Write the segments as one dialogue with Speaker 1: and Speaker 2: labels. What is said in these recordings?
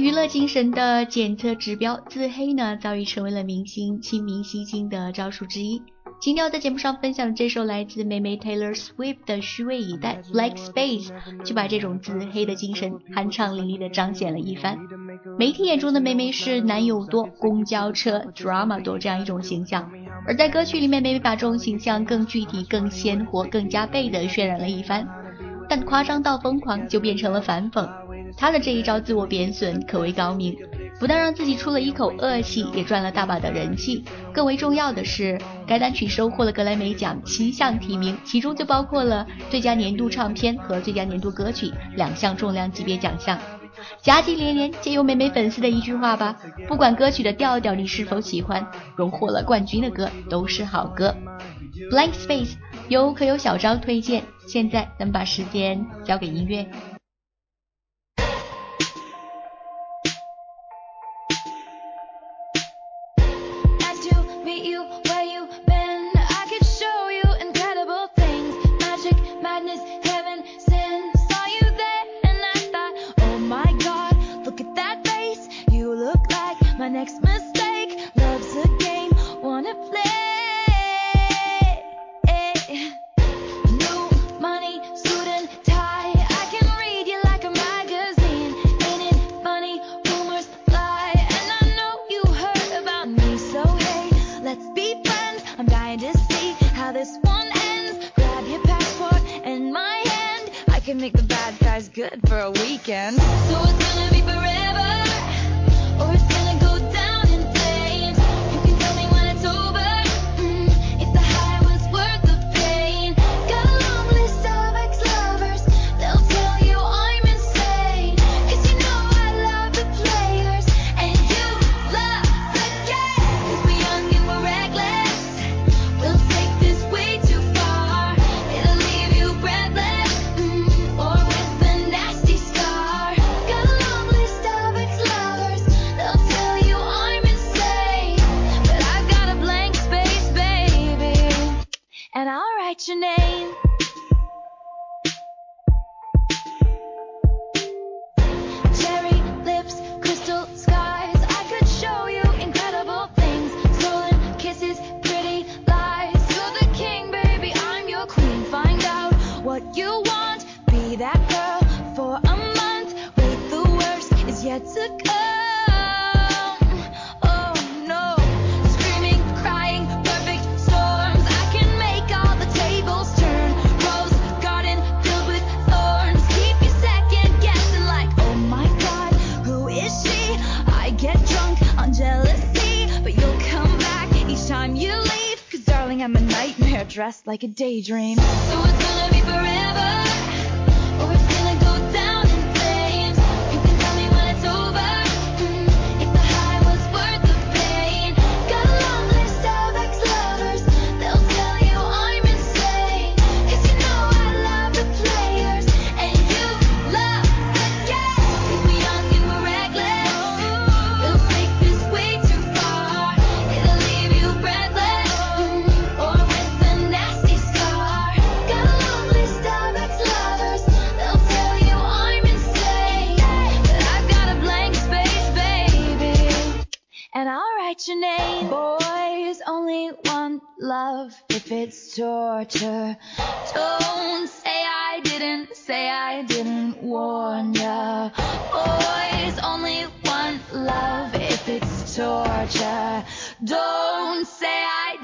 Speaker 1: 娱乐精神的检测指标，自黑呢早已成为了明星亲民吸睛的招数之一。今天要在节目上分享的这首来自妹妹 Taylor Swift 的虚位以待 Blank Space， 就把这种自黑的精神酣畅淋漓地彰显了一番。媒体眼中的妹妹是男友多、公交车 drama 多这样一种形象，而在歌曲里面妹妹把这种形象更具体、更鲜活、更加倍地渲染了一番，但夸张到疯狂就变成了反讽。她的这一招自我贬损可谓高明，不但让自己出了一口恶气，也赚了大把的人气。更为重要的是，该单曲收获了格莱美奖7项提名，其中就包括了最佳年度唱片和最佳年度歌曲2项重量级别奖项。佳绩连连，借由美美粉丝的一句话吧，不管歌曲的调调你是否喜欢，荣获了冠军的歌都是好歌。 Blank Space 由可有小昭推荐，现在咱们把时间交给音乐。
Speaker 2: Make the bad guys good for a weekend. So it's gonna be forever, or it's gonna go down in flames. You can tell me when it's over, if the high was worth the pain. Got a long list of ex-lovers, they'll tell you I'm insane. Cause you know I love the players, and you love the game. Cause we're young and we're reckless, we'll take this way too far. It'll leave you breathless, or with a nasty scar. Got a long list of ex-lovers, they'll tell you I'm insane. But I've got a blank space, baby, and I'll write your name. Cherry lips, crystal skies, I could show you incredible things. Stolen kisses, pretty lies. You're the king, baby, I'm your queen. Find out what you want, be that girl for a month. Wait, the worst is yet to come. Oh no, screaming, crying, perfect storms. I can make all the tables turn. Rose garden filled with thorns. Keep you second guessing like, oh my god, who is she? I get drunk on jealousy, but you'll come back each time you leave. Cause darling, I'm a nightmare dressed like a daydream. So it's gonna be forever, or it's gonna go down in flames. You can tell me when it's over, if the high was worth the pain. Got a long list of ex-lovers, they'll tell you I'm insane. Cause you know I love the players, and you love the game. Cause we're young and we're reckless, we'll take this way too far. It'll leave you breathless, or with a nasty scar. Got a long list of ex-lovers, they'll tell you I'm insane. But I've got a blank space, baby, and I'll write your name. Boys only want love if it's torture. Don't say I didn't warn ya. Boys only want love if it's torture. Don't say I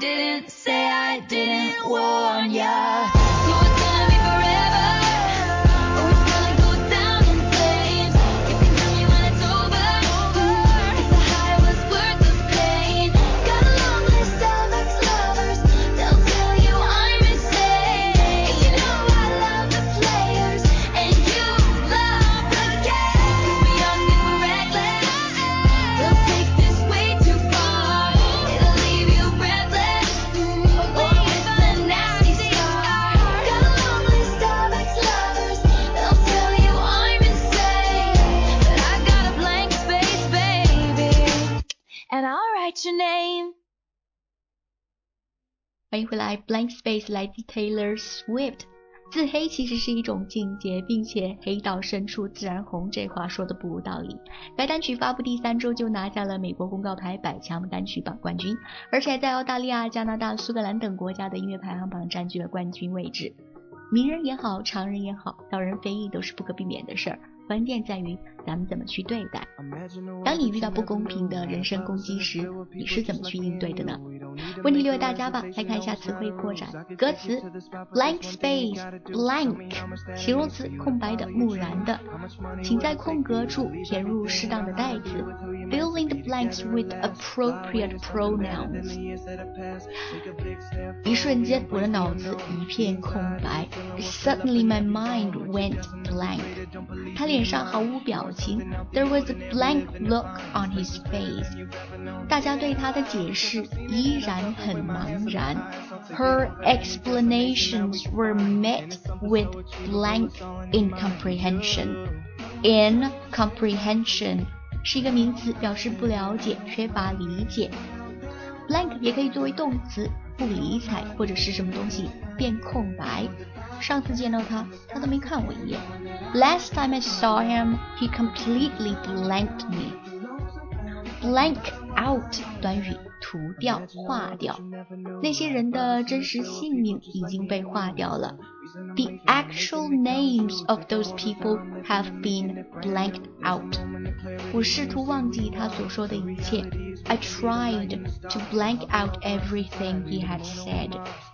Speaker 2: didn't warn ya. So it's gonna be forever, or it's gonna go down in flames. You can tell me when it's over, if the high was worth the pain. Got a long list of ex-lovers, they'll tell you I'm insane. Cause you know I love the players, and you love the game. Cause we're young and we're reckless, we'll take this way too far. It'll leave you breathless, or with a nasty scar. Got a long list of ex-lovers, they'll tell you I'm insane. But I've got a blank space, baby, and I'll write your name.
Speaker 1: 欢迎回来 Blank Space 来自 Taylor Swift。 自黑其实是一种境界，并且黑到深处自然红，这话说的不无道理。该单曲发布第3周就拿下了美国公告牌100强单曲榜冠军，而且在澳大利亚、加拿大、苏格兰等国家的音乐排行榜占据了冠军位置。名人也好，常人也好，遭人非议都是不可避免的事儿，关键在于咱们怎么去对待。当你遇到不公平的人身攻击时，你是怎么去应对的呢？问题留给大家吧。来看一下词汇扩展。歌词 blank space blank 形容词空白的木然的，请在空格处填入适当的代词 fill in the blanks with appropriate pronouns。 一瞬间我的脑子一片空白 Suddenly my mind went blank。 他脸上毫无表情 There was a blank look on his face。 大家对他的解释依然很茫然 Her explanations were met with blank incomprehension。 Incomprehension 是一个名词，表示不了解、缺乏理解。 blank 也可以作为动词，不理睬或者是什么东西变空白。上次见到他都没看我一眼。 Last time I saw him, he completely blanked me。 Blank out 短语涂掉、划掉，那些人的真实姓名已经被划掉了。 The actual names of those people have been blanked out。 我试图忘记他所说的一切。 I tried to blank out everything he had said。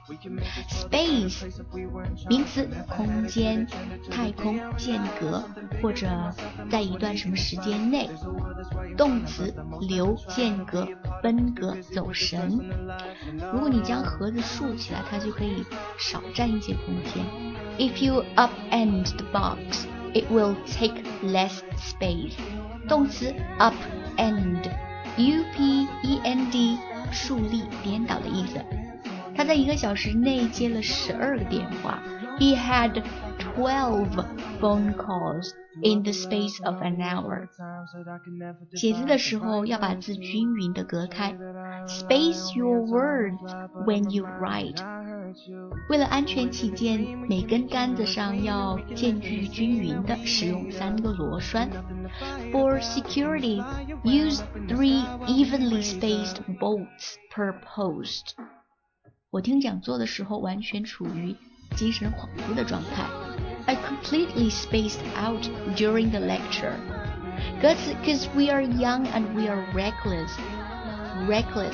Speaker 1: Space 名词，空间、太空、间隔，或者在一段什么时间内。动词，留、间隔、分隔、走神。如果你将盒子竖起来，它就可以少占一些空间。 If you upend the box, it will take less space。 动词 upend U-P-E-N-D 竖立、颠倒的意思。他在1个小时内接了12个电话。 He had 12 phone calls in the space of an hour。 写字的时候要把字均匀地隔开。 Space your words when you write。 为了安全起见，每根杆子上要间距均匀地使用3个螺栓。 For security, use 3 evenly spaced bolts per post。 我听讲座的时候完全处于精神恍惚的状态。 I completely spaced out during the lecture。 歌词 Cause we are young and we are reckless。 Reckless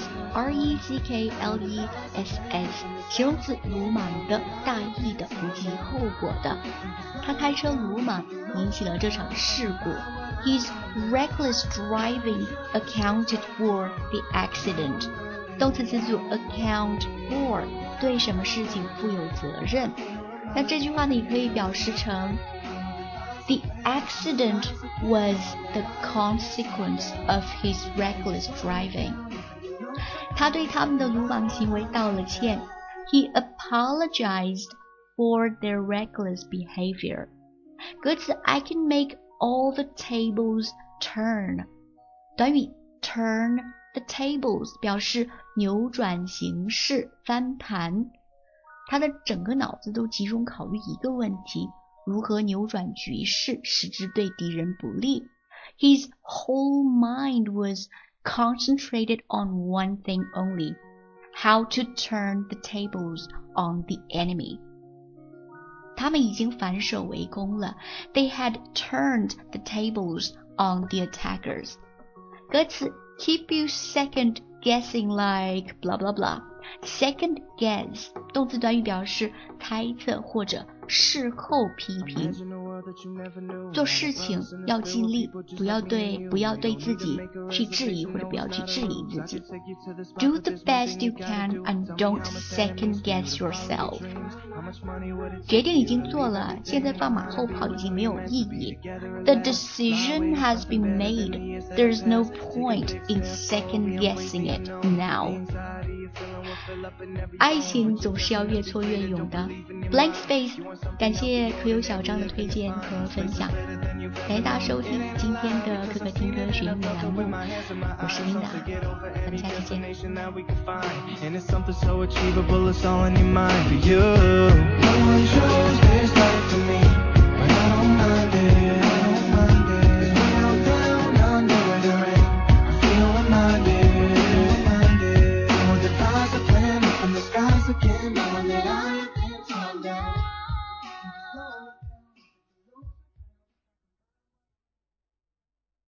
Speaker 1: R-E-C-K-L-E-S-S 形容词，鲁莽的、大意的、不计后果的。他开车鲁莽，引起了这场事故。 His reckless driving accounted for the accident。 动词词组 account for 对什么事情负有责任。那这句话呢，也可以表示成 The accident was the consequence of his reckless driving。 他对他们的鲁莽行为道了歉。 He apologized for their reckless behavior。 歌词 I can make all the tables turn。 短语 turn the tables 表示扭转形势、翻盘。他的整个脑子都集中考虑一个问题，如何扭转局势，使之对敌人不利。 His whole mind was concentrated on one thing only, how to turn the tables on the enemy。 他们已经反手为攻了。 They had turned the tables on the attackers。 歌词 Keep you second guessing like blah blah blah。 Second guess 动词短语表示猜测或者事后批评。做事情要尽力，不要对自己去质疑，或者不要去质疑自己。 Do the best you can and don't second guess yourself。 决定已经做了，现在放马后炮已经没有意义。 The decision has been made. There's no point in second guessing it now。 爱情总是要越挫越勇的。 Blank Space 感谢可有小张的推荐和分享，感谢大家收听今天的可可听歌学英语栏目，我是琳达，咱们下期见。
Speaker 2: I've been tender.